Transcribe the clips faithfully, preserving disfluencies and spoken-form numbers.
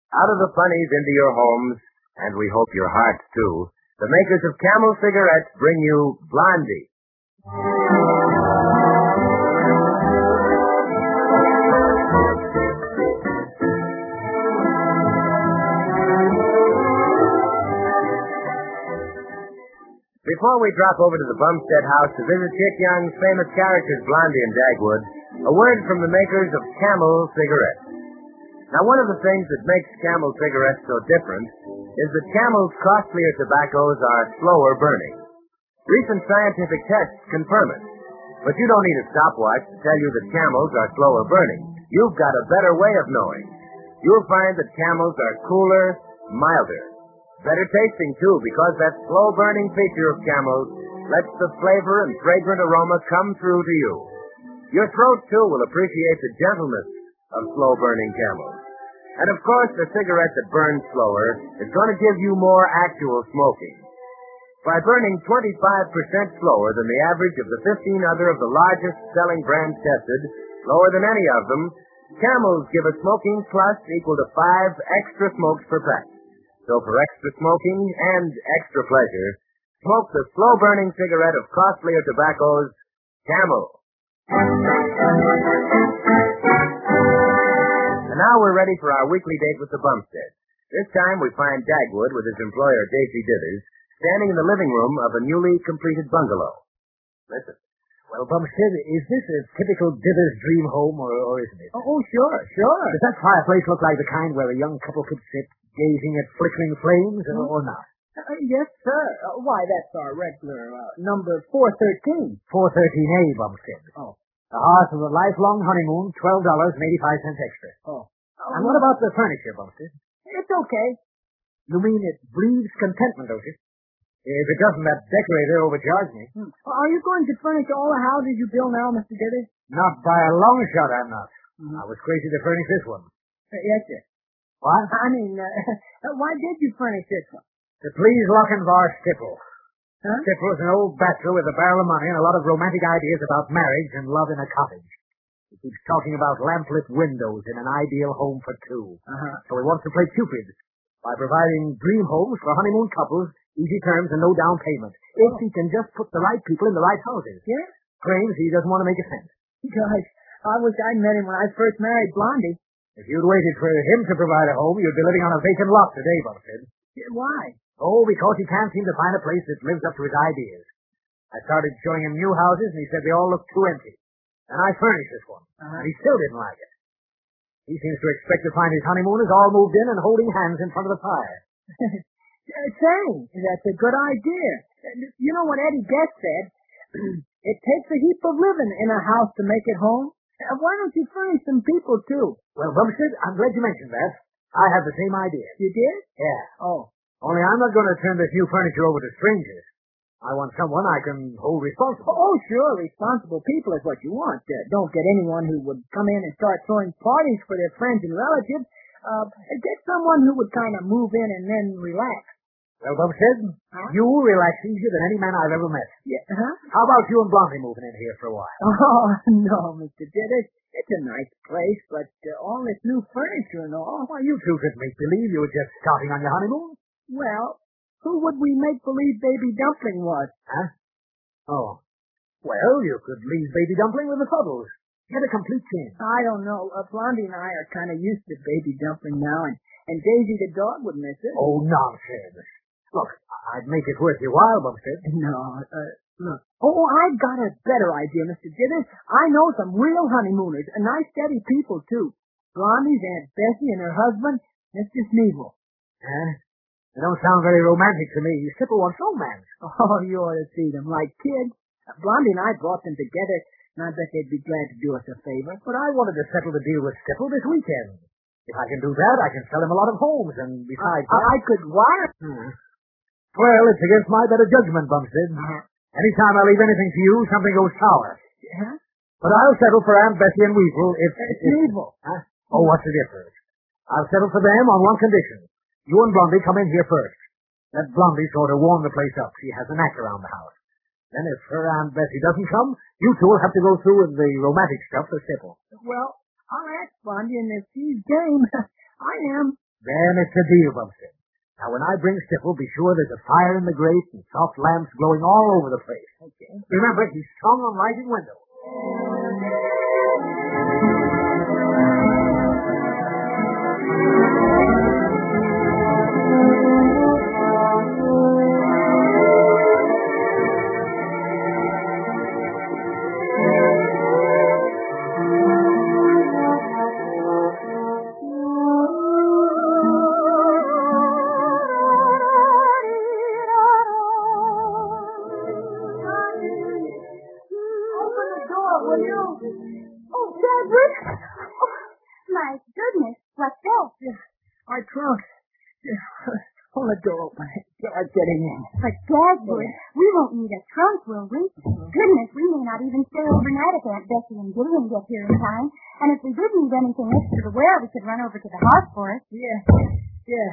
Out of the funnies into your homes, and we hope your hearts too, the makers of Camel cigarettes bring you Blondie. Before we drop over to the Bumstead house to visit Chick Young's famous characters Blondie and Dagwood, a word from the makers of Camel cigarettes. Now, one of the things that makes Camel cigarettes so different is that Camel's costlier tobaccos are slower burning. Recent scientific tests confirm it. But you don't need a stopwatch to tell you that Camels are slower burning. You've got a better way of knowing. You'll find that Camels are cooler, milder. Better tasting, too, because that slow-burning feature of Camels lets the flavor and fragrant aroma come through to you. Your throat, too, will appreciate the gentleness of slow-burning Camels. And, of course, the cigarette that burns slower is going to give you more actual smoking. By burning twenty-five percent slower than the average of the fifteen other of the largest selling brands tested, lower than any of them, Camels give a smoking plus equal to five extra smokes per pack. So for extra smoking and extra pleasure, smoke the slow-burning cigarette of costlier tobaccos, Camel. And now we're ready for our weekly date with the Bumstead. This time we find Dagwood with his employer, Daisy Dithers, standing in the living room of a newly completed bungalow. Listen. Well, Bumstead, is this a typical Dithers dream home, or, or isn't it? Oh, sure, sure. Does that fireplace look like the kind where a young couple could sit, gazing at flickering flames, or, or not? Uh, yes, sir. Uh, why, that's our regular uh, number four thirteen. four thirteen A, Bumstead. Oh. The hearth of a lifelong honeymoon, twelve dollars and eighty-five cents extra. Oh. oh. And what about the furniture, Bumstead? It's okay. You mean it breeds contentment, don't you? If it doesn't, that decorator overcharged me. Hmm. Are you going to furnish all the houses you build now, Mister Dithers? Not by a long shot, I'm not. Mm-hmm. I was crazy to furnish this one. Uh, yes, sir. What? I mean, uh, why did you furnish this one? To please Lochinvar Stipple. Huh? Stipple's an old bachelor with a barrel of money and a lot of romantic ideas about marriage and love in a cottage. He keeps talking about lamplit windows in an ideal home for two. Uh-huh. So he wants to play Cupid by providing dream homes for honeymoon couples, easy terms, and no down payment, if he can just put the right people in the right houses. Yes? Claims he doesn't want to make a cent. Gosh, I wish I'd met him when I first married Blondie. If you'd waited for him to provide a home, you'd be living on a vacant lot today, Bumstead. Why? Oh, because he can't seem to find a place that lives up to his ideas. I started showing him new houses, and he said they all looked too empty. And I furnished this one, uh-huh. and he still didn't like it. He seems to expect to find his honeymooners all moved in and holding hands in front of the fire. Say, that's a good idea. You know what Eddie Guest said? It takes a heap of living in a house to make it home. Why don't you furnish some people, too? Well, Bumstead, I'm glad you mentioned that. I have the same idea. You did? Yeah. Oh. Only I'm not going to turn this new furniture over to strangers. I want someone I can hold responsible. Oh, sure. Responsible people is what you want. Uh, don't get anyone who would come in and start throwing parties for their friends and relatives. Uh, get someone who would kind of move in and then relax. Well, Bumstead, huh? you relax easier than any man I've ever met. Yeah, huh? How about you and Blondie moving in here for a while? Oh, no, Mister Dithers. It's a nice place, but uh, all this new furniture and all. Why, you two could make believe you were just starting on your honeymoon. Well, who would we make believe Baby Dumpling was? Huh? Oh. Well, you could leave Baby Dumpling with the Fuddles. Get a complete team. I don't know. Uh, Blondie and I are kind of used to Baby Dumpling now, and, and Daisy the dog would miss it. Oh, nonsense. Look, I'd make it worth your while, Bumstead. No, uh, look. Oh, I've got a better idea, Mister Dithers. I know some real honeymooners, and nice, steady people, too. Blondie's Aunt Bessie and her husband, Mister Sneevil. Huh? They don't sound very romantic to me. Stipple wants romance. Oh, you ought to see them, like kids. Uh, Blondie and I brought them together, and I bet they'd be glad to do us a favor. But I wanted to settle the deal with Stipple this weekend. If I can do that, I can sell him a lot of homes, and besides uh, that... I could wire... Hmm. Well, it's against my better judgment, Bumstead. Uh-huh. Anytime I leave anything to you, something goes sour. Huh? But I'll settle for Aunt Bessie and Weevil if... It's Weevil. Huh? Oh, what's the difference? I'll settle for them on one condition. You and Blondie come in here first. Let Blondie sort of warm the place up. She has a knack around the house. Then if her Aunt Bessie doesn't come, you two will have to go through with the romantic stuff for Stipple. Well, I'll ask Blondie, and if she's game, I am. Then it's a deal, Bumstead. Now, when I bring Stifle, be sure there's a fire in the grate and soft lamps glowing all over the place. Okay. Remember, he's strong on lighting windows. My trunk. Hold the door open. Start getting in. But, Dagwood, we won't need a trunk, will we? Goodness, we may not even stay overnight if Aunt Bessie and Gideon get here in time. And if we did need anything extra to wear, we could run over to the house for it. Yeah, yeah.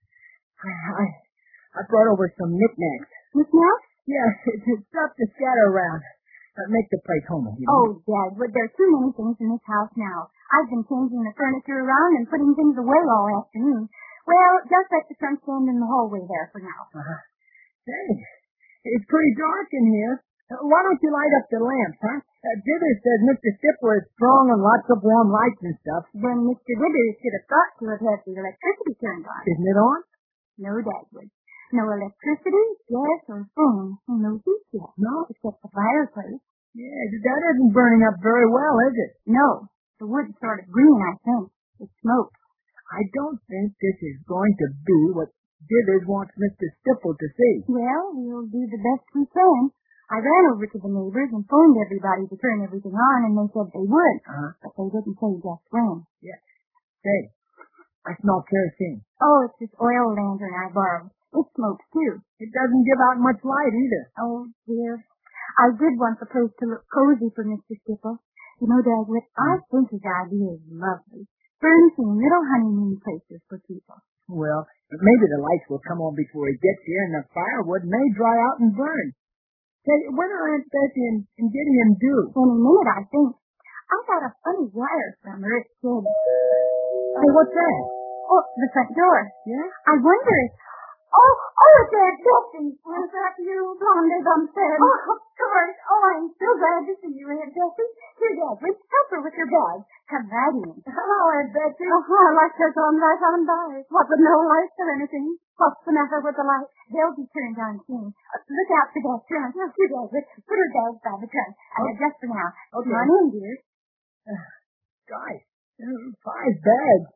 I I brought over some knickknacks. Knickknacks? Yeah, it's stuff to scatter around. Uh, make the place homey. You know? Oh, Dagwood, there are too many things in this house now. I've been changing the furniture around and putting things away all afternoon. Well, just let the trunk stand in the hallway there for now. Uh-huh. Hey, it's pretty dark in here. Uh, why don't you light up the lamps, huh? Uh, Dithers says Mister Stifler is strong on lots of warm lights and stuff. Then Mister Withers should have thought to have had the electricity turned on. Isn't it on? No, Dagwood. No electricity, gas, or phone, and no heat yet. No? Except the fireplace. Yeah, that isn't burning up very well, is it? No. The wood's sort of green, I think. It's smoke. I don't think this is going to be what Dithers wants Mister Stifle to see. Well, we'll do the best we can. I ran over to the neighbors and phoned everybody to turn everything on, and they said they would. Uh-huh. But they didn't say just when. Yeah. Say, I smell kerosene. Oh, it's this oil lantern I borrowed. It smokes, too. It doesn't give out much light, either. Oh, dear. I did want the place to look cozy for Mister Stifle. You know, Dagwood, I think his idea is lovely. Furnishing little honeymoon places for people. Well, maybe the lights will come on before he gets here, and the firewood may dry out and burn. Say, when are Aunt Bessie and, and Gideon due? Any minute, I think. I got a funny wire from her. It said... Hey, what's that? Oh, the front door. Yeah? I wonder if... Oh, oh, it's Aunt Bessie. Was that you, Blondie Bumstead? Oh, of course. Oh, I'm so glad to see you, Aunt Bessie. Here, Dagwood, help her with your bag. Come right in. Hello, Aunt Bessie. Oh, I like her gone right on by. What, with no lights or anything? What's the matter with the lights? They'll be turned on soon. Uh, look out for that trunk. Here, Dagwood, put her bag by the trunk. Oh. Uh, just for now. Okay. Come on in, dear. Uh, guys, uh, five bags.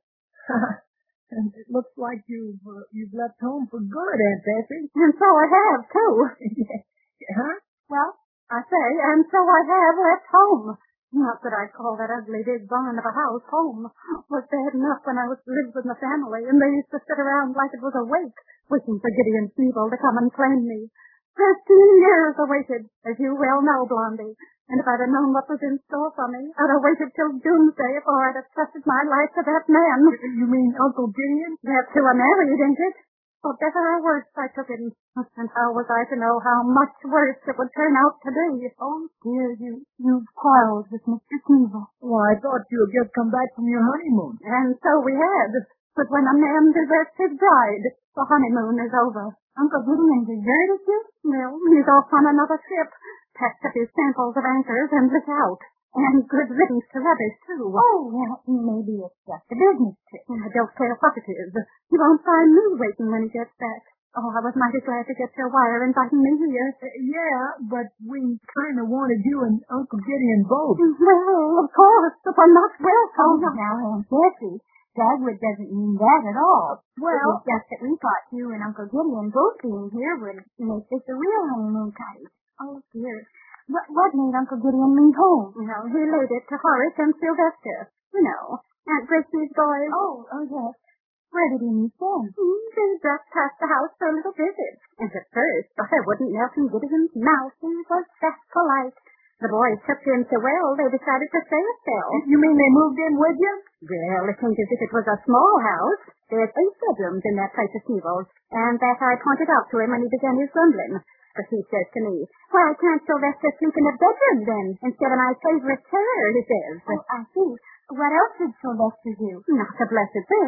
And it looks like you've uh, you've left home for good, Aunt Bessie. And so I have, too. Huh? Well, I say, and so I have left home. Not that I'd call that ugly big barn of a house home. It was bad enough when I was lived with my family, and they used to sit around like it was a wake, waiting for Gideon Smeagol to come and claim me. Fifteen years I waited, as you well know, Blondie. And if I'd have known what was in store for me, I'd have waited till doomsday before I'd have trusted my life to that man. You mean Uncle Gideon? That's who I married, isn't it? For better or worse, I took him. And how was I to know how much worse it would turn out to be? Oh, dear, you, you've quarreled with Mister Smeagol. Well, I thought you had just come back from your honeymoon. And so we had. But when a man deserts his bride, the honeymoon is over. Uncle Gideon deserted you? Well, he's off on another ship. Packed up his samples of anchors and lit out. And good riddance to others, too. Oh, well, maybe it's just a business trip. I don't care what it is. He won't find me waiting when he gets back. Oh, I was mighty glad to get your wire inviting me here. Uh, yeah, but we kind of wanted you and Uncle Gideon both. Well, of course, but I'm not welcome. Oh, now, Aunt Bessie, Dagwood doesn't mean that at all. Well, it was just that we thought you and Uncle Gideon both being here would make this a real honeymoon cottage. Oh, dear. What, what made Uncle Gideon leave home? You know, he laid it to Horace and Sylvester. You know, Aunt Gracie's boys. Oh, oh, yes. Where did he meet them? Mm, they just passed the house for a little visit. And at first, I wouldn't melt in Gideon's mouth. He was that polite. The boys took to him so well, they decided to stay a spell. You mean they moved in with you? Well, it seemed as if it was a small house. There's eight bedrooms in that place of Smeagol's, and that I pointed out to him when he began his grumbling. But he says to me, why can't Sylvester sleep in a bedroom then, instead of my favorite chair, he says. Oh, I see. What else did Sylvester do? Not a blessed thing.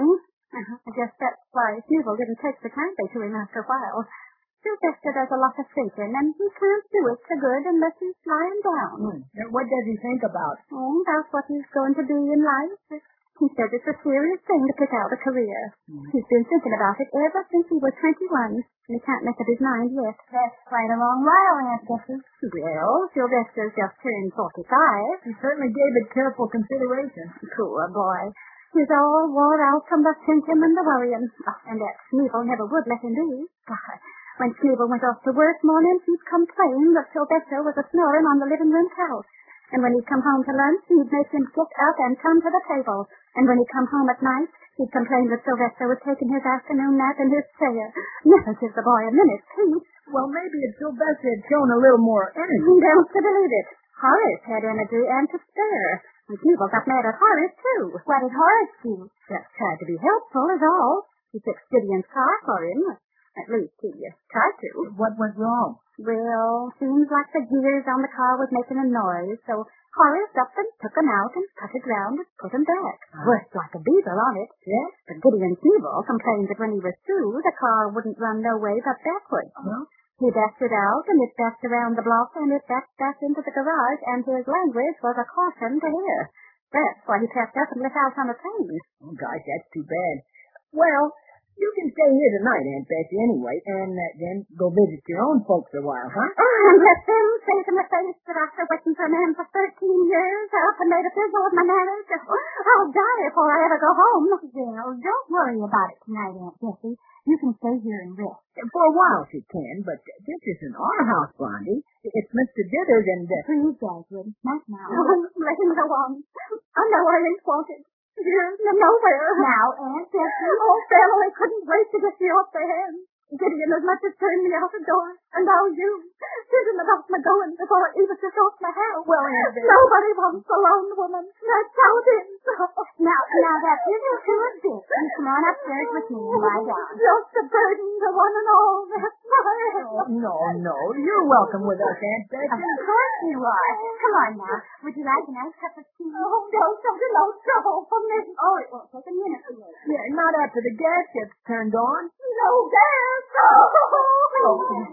Uh-huh. I guess that's why Smeagol didn't take the kindly to him after a while. Sylvester does a lot of thinking, and he can't do it so good unless he's lying down. Hmm. What does he think about? Oh, about what he's going to be in life. He says it's a serious thing to pick out a career. Mm. He's been thinking about it ever since he was twenty-one, and he can't make up his mind yet. That's quite a long while, Aunt Bessie. Well, Sylvester's just turned forty-five. He certainly gave it careful consideration. Poor boy. He's all wore out from the thinking and the worrying. Oh, and that Smeagol never would let him be. God, when Smeagol went off to work mornings, he'd complain that Sylvester was a-snoring on the living room couch. And when he'd come home to lunch, he'd make him get up and come to the table. And when he'd come home at night, he'd complain that Sylvester was taking his afternoon nap in his chair. Never give the boy a minute's peace. Well, maybe if Sylvester had shown a little more energy. Don't to believe it. Horace had energy and to spare. And people got mad at Horace, too. What did Horace do? Just tried to be helpful, is all. He fixed Gideon's car for him. At least he uh, tried to. What went wrong? Well, seems like the gears on the car was making a noise, so Horace up and took them out and cut it round and put them back. Uh, Worked like a beaver on it. Yes? But Gideon Smeagol complained that when he was through, the car wouldn't run no way but backwards. Uh-huh. He backed it out, and it backed around the block, and it backed back into the garage, and his language was a caution to hear. That's why he packed up and left out on the train. Oh, gosh, that's too bad. Well, you can stay here tonight, Aunt Bessie, anyway, and uh, then go visit your own folks a while, huh? Oh, and let them say to my face that after waiting for a man for thirteen years, I up and made a fizzle of my marriage. I'll die before I ever go home. Well, don't worry about it tonight, Aunt Bessie. You can stay here and rest. For a while she can, but this isn't our house, Blondie. It's Mister Dithers and... Uh... Please, Dagwood, not now. Oh, let him go on. I know I ain't wanted. Here's nowhere. Now, Aunt Bessie. Oh, family couldn't wait to get you off their hands. Gideon as much as turned me out the door. And now you. Didn't about my going before it even took off my hair. Well, Aunt Bessie. Nobody wants a lone woman. That's how it is. Now, now, that isn't too a bit. You come on upstairs with me and lie down. Just a burden to one and all. That's my head. Oh, no, no. You're welcome with us, Aunt Bessie. Of course you are. Come on now. Would you like a nice cup of tea? Oh, no, something no trouble for me. Oh, it won't take a minute for you. Yeah, not after the gas gets turned on. No gas. Oh, oh. Come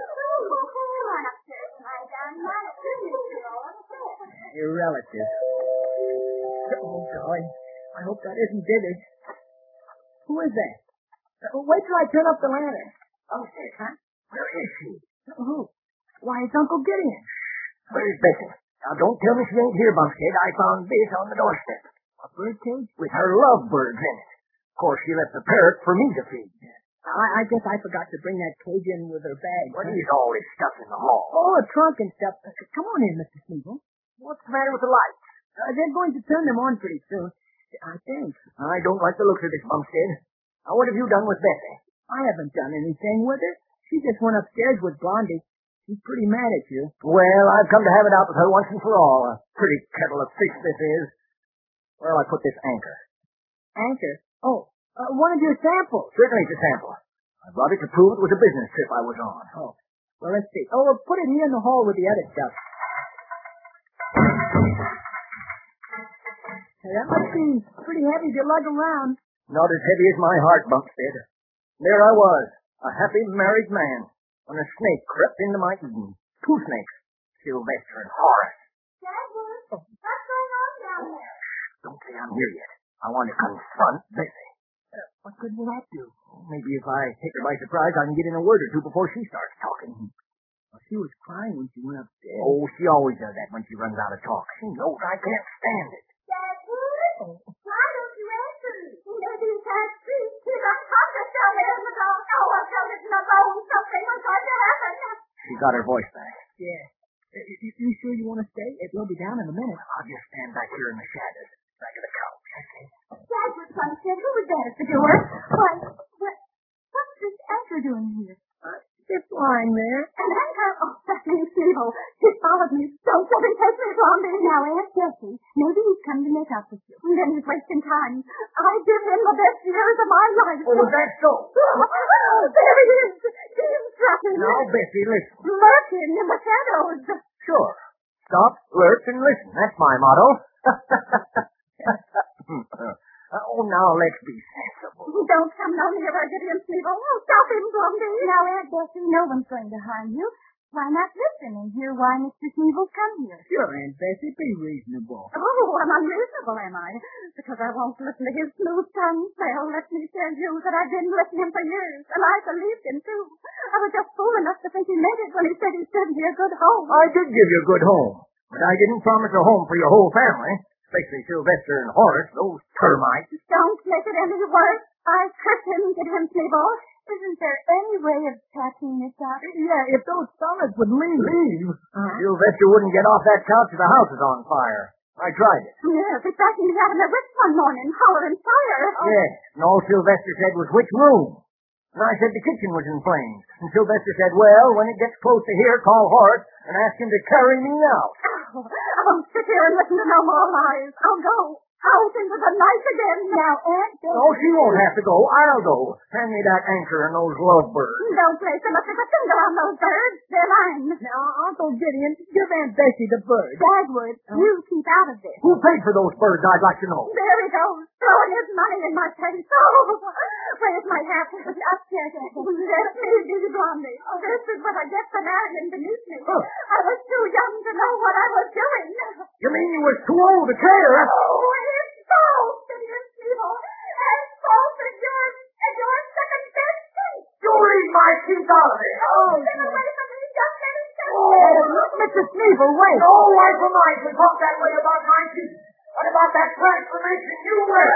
on upstairs, lie down. Your relative. Oh, golly. I hope that isn't Dithers. Who is that? Uh, wait till I turn up the lantern. Oh, shit, huh? Where is she? Oh, why, it's Uncle Gideon. Where's Bessie? Now, don't tell me she ain't here, Bumstead. I found this on the doorstep. A birdcage? With her lovebirds in it. Of course, she left the parrot for me to feed. I, I guess I forgot to bring that cage in with her bag. What is all this stuff in the hall? Oh, a trunk and stuff. Uh, come on in, Mister Smeagol. What's the matter with the lights? Uh, they're going to turn them on pretty soon, I think. I don't like the looks of this, Bumstead. Now, what have you done with Bessie? I haven't done anything with her. She just went upstairs with Blondie. She's pretty mad at you. Well, I've come to have it out with her once and for all. A pretty kettle of fish this is. Where'll I put this anchor? Anchor? Oh, uh, one of your samples. Certainly it's a sample. I brought it to prove it was a business trip I was on. Oh, well, let's see. Oh, well, put it here in the hall with the other stuff. Hey, that must be pretty heavy to lug around. Not as heavy as my heart, Bumstead. There I was, a happy married man, when a snake crept into my Eden. Two snakes, Sylvester and Horace. Dagwood, what's going on down there? Don't say I'm here yet. I want to confront Bessie. Uh, what good will that do? Maybe if I take her by surprise, I can get in a word or two before she starts talking. Well, she was crying when she went upstairs. Oh, she always does that when she runs out of talk. She knows I can't stand it. Dagwood, why don't you answer me? Maybe he's had sleep. He's unconscious down there in the dark. Oh, I'll tell him alone. Something was going to happen. She got her voice back. Yeah. Uh, you, you sure you want to stay? It will be down in a minute. I'll just stand back here in the shadows, back of the couch. Okay. Dagwood, son said, who was that at the door? Why, what, what's this anchor doing here? Uh, just lying there. An anchor? Oh, that means evil. He followed me. Don't let him take me from me. Now, Aunt Bessie, maybe he's come to make up with you. And then he's wasting time. I give him the best years of my life. Oh, is that so? Oh, there he is. He's dropping. Now, Bessie, listen. Lurking in the shadows. Sure. Stop, lurk, and listen. That's my motto. Oh, now let's be sensible. don't come no nearer Gideon Smeagol. Oh, stop him, Blondie. Now, Aunt Bessie, no one's going to harm you. Why not listen and hear why Mister Smeagol's come here? Sure, Aunt Bessie, be reasonable. Oh, I'm unreasonable, am I? Because I won't listen to his smooth tongue. Well, let me tell you that I've been listening for years, and I believed him, too. I was just fool enough to think he meant it when he said he stood me a good home. I did give you a good home, but I didn't promise a home for your whole family, especially Sylvester and Horace, those termites. Don't make it any worse. I curse him, Gideon Smeagol. Isn't there any way of patching this up? Yeah, if those fellas would leave. Leave? Uh-huh. Sylvester wouldn't get off that couch till the house is on fire. I tried it. Yes, it's like he had him a whip one morning, hollering fire. Oh. Yes, and all Sylvester said was which room. And I said the kitchen was in flames. And Sylvester said, well, when it gets close to here, call Horace and ask him to carry me out. Oh, I'll sit here and listen to no more lies. I'll go out into the night again. Now, Aunt Bessie. No, she won't have to go. I'll go. Hand me that anchor and those lovebirds. Don't place so much as a finger on those birds. They're mine. Now, Uncle Gideon, give Aunt Bessie the bird. Dagwood, uh, you keep out of this. Who paid for those birds, I'd like to know? There he goes, throwing his money in my face. Oh, where's my hat? Upstairs, Aunt. Let me be Blondie. This is what I get for marrying beneath me. Huh. I was too young to know what I was doing. You mean you was too old to care? Oh, it's false, Gideon Smeagol. And false at your, at your second best seat. You leave my teeth out of it. Oh, get away from me. Just let him stay. Oh, Mister Smeagol, wait. No wife of mine can talk that way about my teeth. What about that transformation you made?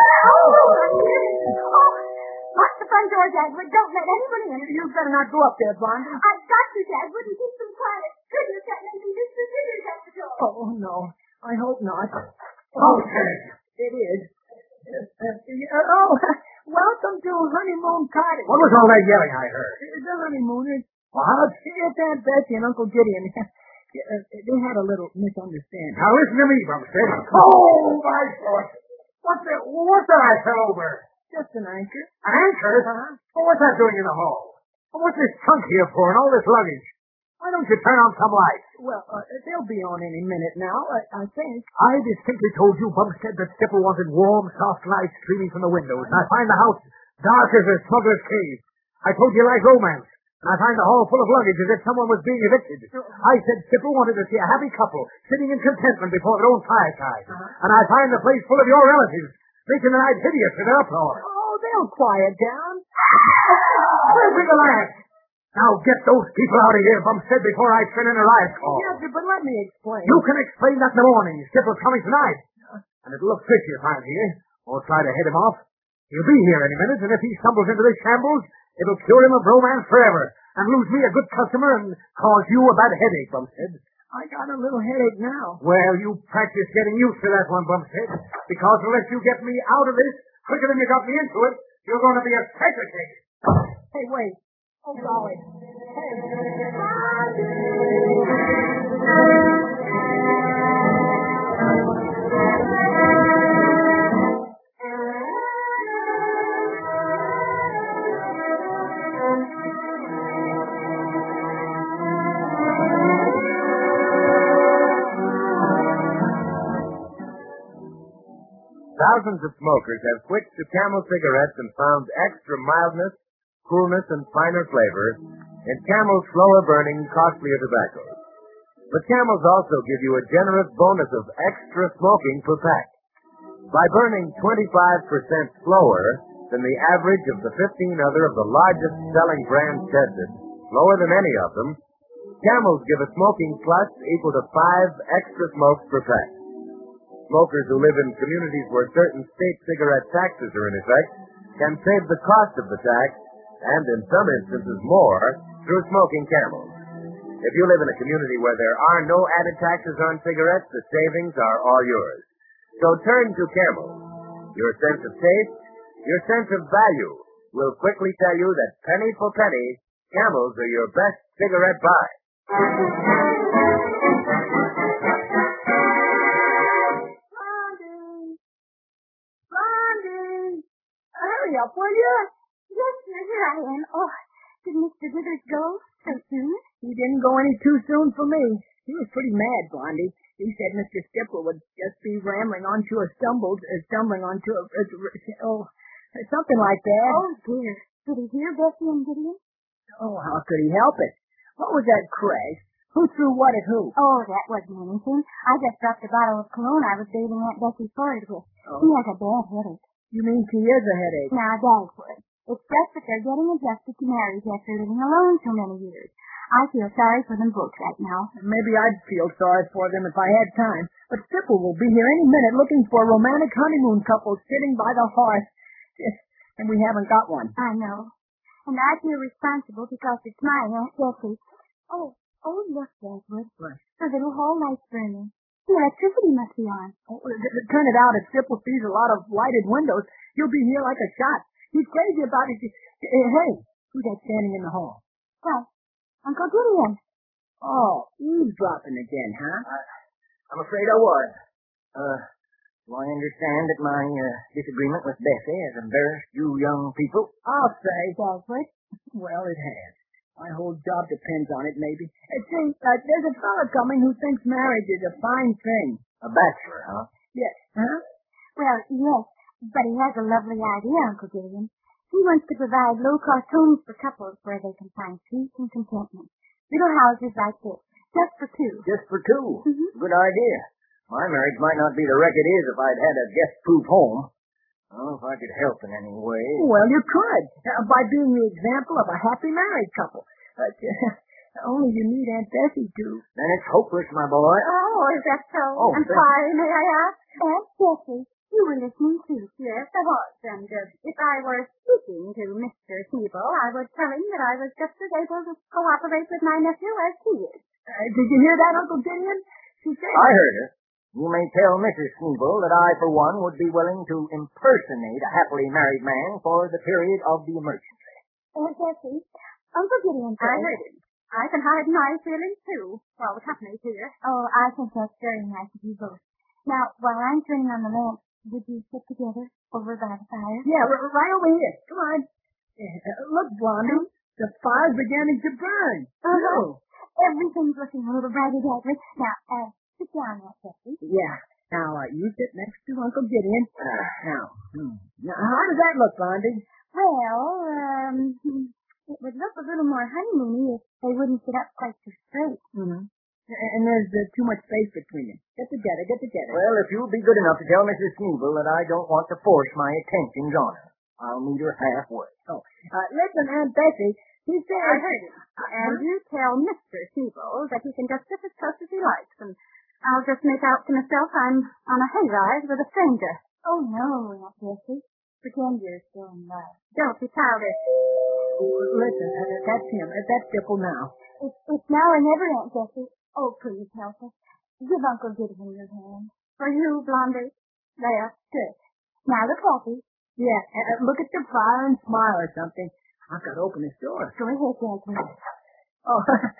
Oh, lock the front door, Dagwood. Don't let anybody in. You better not go up there, Blondie. I've got to, Dagwood, and keep them quiet. Goodness, that may be Mister Scissors at the door. Oh, no. I hope not. Okay. It is. Uh, uh, oh, welcome to Honeymoon Cottage. What was all that yelling I heard? The honeymooners. What? It's Aunt Bessie and Uncle Gideon. Uh, they had a little misunderstanding. Now listen to me, Bumstead. Oh, my God. What the, what did I fell over? Just an anchor. An anchor? Uh-huh. Well, what's that doing in the hall? Well, what's this trunk here for and all this luggage? Why don't you turn on some lights? Well, uh, they'll be on any minute now, I, I think. I distinctly told you, Bumstead, that Skipper wanted warm, soft lights streaming from the windows, and I find the house dark as a smuggler's cave. I told you like romance, and I find the hall full of luggage as if someone was being evicted. I said Skipper wanted to see a happy couple sitting in contentment before their own fireside, uh-huh. and I find the place full of your relatives, making the night hideous with their uproar. Oh, they'll quiet down. Where's the lad? Now get those people out of here, Bumstead, before I send in a riot call. Yes, but let me explain. You can explain that in the morning. Skipper's coming tonight. And it'll look fishy if I'm here. Or try to head him off. He'll be here any minute, and if he stumbles into this shambles, it'll cure him of romance forever, and lose me a good customer and cause you a bad headache, Bumstead. I got a little headache now. Well, you practice getting used to that one, Bumstead, because unless you get me out of this quicker than you got me into it, you're going to be a paper cake. Hey, wait. Oh, golly. Hey. Thousands of smokers have switched to Camel cigarettes and found extra mildness, coolness, and finer flavor in Camel's slower-burning, costlier tobaccos. But Camels also give you a generous bonus of extra smoking per pack. By burning twenty-five percent slower than the average of the fifteen other of the largest selling brands tested, lower than any of them, Camels give a smoking plus equal to five extra smokes per pack. Smokers who live in communities where certain state cigarette taxes are in effect can save the cost of the tax, and in some instances more, through smoking Camels. If you live in a community where there are no added taxes on cigarettes, the savings are all yours. So turn to Camels. Your sense of taste, your sense of value will quickly tell you that penny for penny, Camels are your best cigarette buy. Blondie! Blondie! Hurry up, will you? Yes, sir, here I am. Oh, did Mister Withers go so soon? He didn't go any too soon for me. He was pretty mad, Blondie. He said Mister Skipper would just be rambling onto a stumbled, uh, stumbling onto a, uh, oh, Something like that. Oh, dear. Did he hear Bessie and Gideon? Oh, how could he help it? What was that crash? Who threw what at who? Oh, that wasn't anything. I just dropped a bottle of cologne I was bathing Aunt Bessie Ford with. Oh. She has a bad headache. You mean she is a headache? Now, Dagwood, it's just that they're getting adjusted to marriage after living alone so many years. I feel sorry for them both right now. Maybe I'd feel sorry for them if I had time. But Stipple will be here any minute looking for a romantic honeymoon couple sitting by the hearth. And we haven't got one. I know. And I feel responsible because it's my Aunt Bessie. Oh, oh, look, Dagwood. What? The little hall light's burning. The electricity must be on. Oh, turn it out. If Stipple sees a lot of lighted windows, he'll be here like a shot. He's crazy about it. Hey, who's that standing in the hall? What? Uncle Gideon. Oh, eavesdropping again, huh? Uh, I'm afraid I was. Uh, do I understand that my uh, disagreement with Bessie has embarrassed you young people? I'll say. Dagwood. Well, it has. My whole job depends on it, maybe. Uh, see, uh, there's a fellow coming who thinks marriage is a fine thing. A bachelor, huh? Yes. Huh? Well, yes, but he has a lovely idea, Uncle Gideon. He wants to provide low-cost homes for couples where they can find peace and contentment. Little houses like this, just for two. Just for two? Mm-hmm. Good idea. My marriage might not be the wreck it is if I'd had a guest-proof home. Well, if I could help in any way. Well, you could, uh, by being the example of a happy married couple. But uh, only you need Aunt Bessie to. Then it's hopeless, my boy. Oh, is that so? Oh, I'm thank- sorry, may I ask? Aunt Bessie, you were listening to. Yes, I was. And uh, if I were speaking to Mister Sneevil, I would tell him that I was just as able to cooperate with my nephew as he is. Uh, did you hear that, Uncle Gideon? She said. I heard her. You may tell Missus Sneevil that I, for one, would be willing to impersonate a happily married man for the period of the emergency. Aunt Bessie, Uncle Gideon said. I heard him. I can hide my feelings, too, while the company's here. Oh, I think that's very nice of you both. Now, while I'm turning on the lamp, would you sit together over by the fire? Yeah, r- right over here. Come on. Uh, look, Blondie, the fire's beginning to burn. Uh-huh. Everything's looking a little brighter, Dagwood. Now, uh, sit down, Aunt Bessie. Yeah. Now, uh, you sit next to Uncle Gideon. Uh, Now, hmm. now, how does that look, Blondie? Well, um, it would look a little more honeymoony if they wouldn't sit up quite so straight. Mm-hmm. And there's uh, too much space between them. Get together, get together. well, if you'll be good enough to tell Missus Sneevil that I don't want to force my attentions on her, I'll meet her halfway. Oh, uh, listen, Aunt Bessie, he said... I heard him. And you tell Mister Sneevil that he can just sit as close as he likes, and I'll just make out to myself I'm on a hayride with a stranger. Oh, no, Aunt Bessie. Pretend you're still in love. Don't be childish. Listen, uh, that's him. Uh, that's Dipple now. It's, it's now or never, Aunt Bessie. Oh, please help us. Give Uncle Gideon your hand. For you, Blondie. There, good. Now look happy. Yeah, uh, look at the fire and smile or something. I've got to open this door. Go ahead, Dagwood. Oh,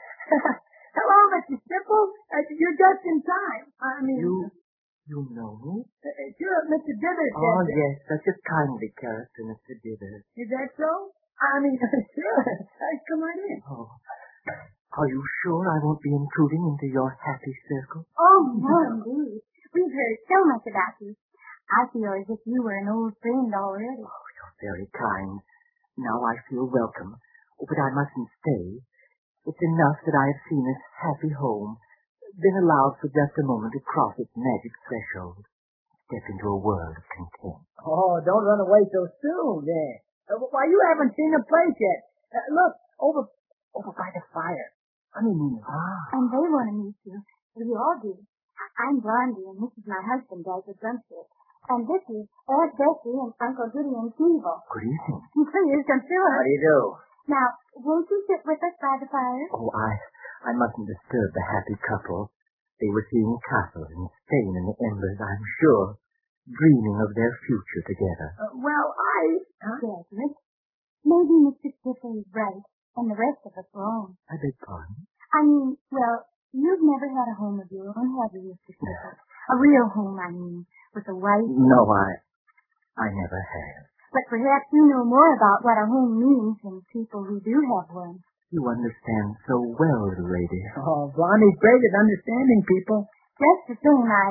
hello, Mister Dipple. Uh, you're just in time. I mean... You, you know me? Uh, sure, Mister Dithers Oh, said... yes, such a kindly character, Mister Dithers. Is that so? I mean, sure. Uh, come on in. Oh, are you sure I won't be intruding into your happy circle? Oh, no, indeed. We've heard so much about you. I feel as if you were an old friend already. Oh, you're very kind. Now I feel welcome. Oh, but I mustn't stay. It's enough that I have seen this happy home, been allowed for just a moment to cross its magic threshold, step into a world of content. Oh, don't run away so soon, there. Uh, why, you haven't seen the place yet. Uh, look, over over by the fire. Honeymoon. Ah, And they want to meet you. We all do. I'm Blondie, and this is my husband, Dagwood Brumstead. And this is Aunt Bessie and Uncle Gideon Sneevil. good evening. Please come through How us. do you do? Now, won't you sit with us by the fire? Oh, I, I mustn't disturb the happy couple. They were seeing castles in Spain in the embers, I'm sure, dreaming of their future together. Uh, well, I... Huh? Dagwood, maybe Mister Dipple is right, and the rest of us wrong. I beg pardon? I mean, well, you've never had a home of your own, have you, Mister Dipple? A real home, I mean, with a wife. No, I, I never have. But perhaps you know more about what a home means than people who do have one. You understand so well, little lady. Oh, Blondie's great at understanding people. Just the same, I,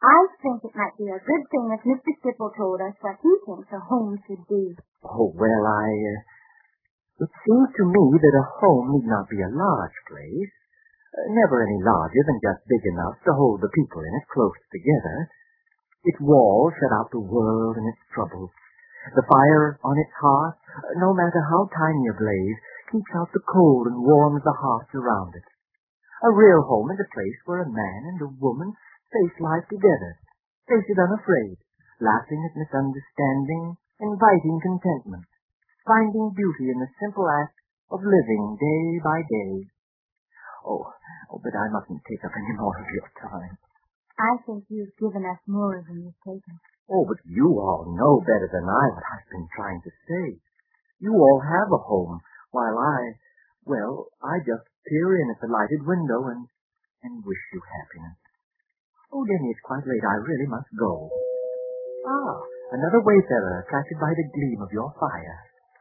I think it might be a good thing if Mister Stipple told us what he thinks a home should be. Oh, well, I... Uh, it seems to me that a home need not be a large place. Uh, never any larger than just big enough to hold the people in it close together. Its walls shut out the world and its troubles. The fire on its hearth, no matter how tiny a blaze, keeps out the cold and warms the hearts around it. A real home is a place where a man and a woman face life together, face it unafraid, laughing at misunderstanding, inviting contentment, finding beauty in the simple act of living day by day. Oh, oh, but I mustn't take up any more of your time. I think you've given us more than you've taken. Oh, but you all know better than I what I've been trying to say. You all have a home, while I, well, I just peer in at the lighted window and, and wish you happiness. Oh, Denny, it's quite late. I really must go. Ah, another wayfarer attracted by the gleam of your fire.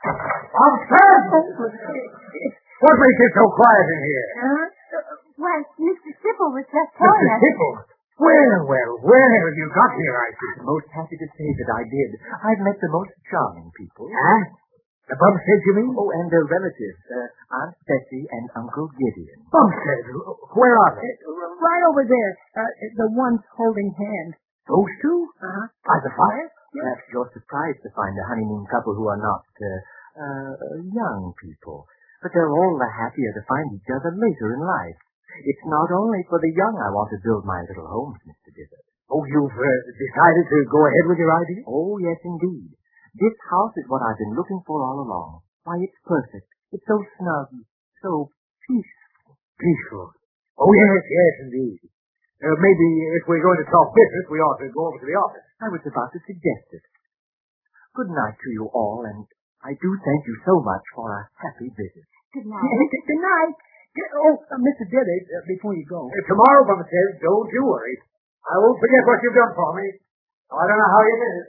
Upstairs! What makes it so quiet in here? Huh? Why, Mister Stipple was just telling Mister us... Stipple? Well, well, where have you got here, I see? Most happy to say that I did. I've met the most charming people. Huh? The Bumstead, you mean? Oh, and their relatives, uh, Aunt Bessie and Uncle Gideon. Bumstead? Where are they? Uh, right over there. Uh, the ones holding hands. Those two? Uh-huh. By the fire? Perhaps you're surprised to find a honeymoon couple who are not, uh, uh, young people. But they're all the happier to find each other later in life. It's not only for the young I want to build my little homes, Mister Dillard. Oh, you've uh, decided to go ahead with your idea? Oh, yes, indeed. This house is what I've been looking for all along. Why, it's perfect. It's so snug, so peaceful. Peaceful. Oh, yes, yes, indeed. Uh, maybe if we're going to talk business, we ought to go over to the office. I was about to suggest it. Good night to you all, and I do thank you so much for a happy visit. Good night. Good night. Oh, uh, Mister Dillard, uh, before you go. Uh, tomorrow, Bumstead, don't you worry. I won't forget what you've done for me. I don't know how you did it.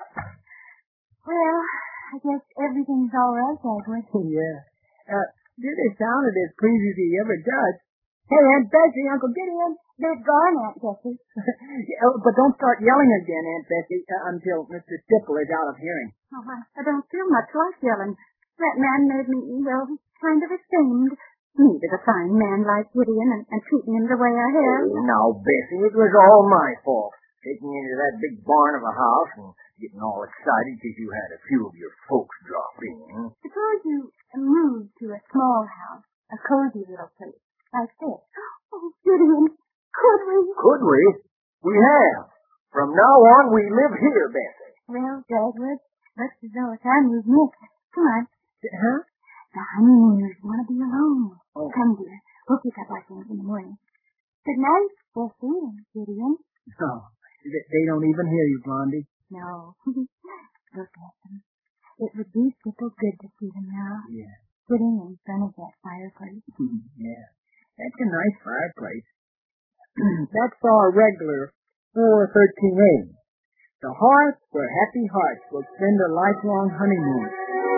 Well, I guess everything's all right, Edward. Yeah. Uh, Dillard sounded as pleased as he ever does. Hey, Aunt Bessie, Uncle Gideon. They're gone, Aunt Bessie. Yeah, oh, but don't start yelling again, Aunt Bessie, uh, until Mister Stipple is out of hearing. Oh, I, I don't feel much like yelling. That man made me, well, kind of ashamed. Me with a fine man like Gideon and, and treating him the way I have. Oh, now, Bessie, it was all my fault. Taking you into that big barn of a house and getting all excited because you had a few of your folks drop in. Suppose you moved to a small house, a cozy little place, like this. Oh, Gideon, could we? Could we? We have. From now on, we live here, Bessie. Well, Dagwood, looks as though it's our move next. Come on. Huh? The honeymooners want to be alone. Oh. Come, dear. We'll pick up our things in the morning. Good night, Bessie and Gideon. Oh, they don't even hear you, Blondie. No. Look at them. It would be so good to see them now. Yeah. Sitting in front of that fireplace. Yeah. That's a nice fireplace. That's our regular four thirteen A. The hearth where happy hearts will spend a lifelong honeymoon.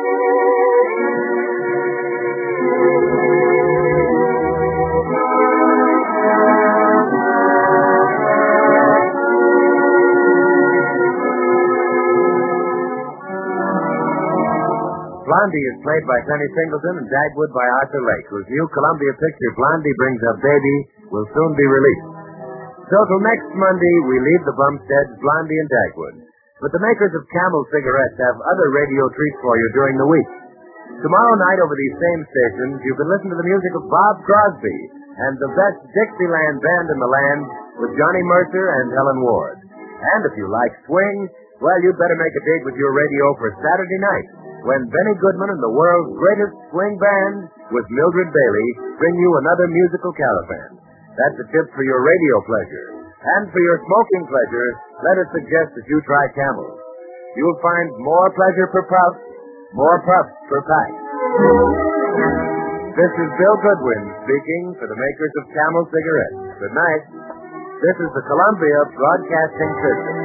Blondie is played by Sonny Singleton and Dagwood by Arthur Lake, whose new Columbia picture, Blondie Brings a Baby, will soon be released. So till next Monday, we leave the Bumsteads, Blondie and Dagwood. But the makers of Camel cigarettes have other radio treats for you during the week. Tomorrow night over these same stations, you can listen to the music of Bob Crosby and the best Dixieland band in the land with Johnny Mercer and Helen Ward. And if you like swing, well, you'd better make a date with your radio for Saturday night, when Benny Goodman and the world's greatest swing band with Mildred Bailey bring you another musical caravan. That's a tip for your radio pleasure. And for your smoking pleasure, let us suggest that you try Camel. You'll find more pleasure per puff, more puffs per pack. This is Bill Goodwin speaking for the makers of Camel cigarettes. Good night. This is the Columbia Broadcasting System.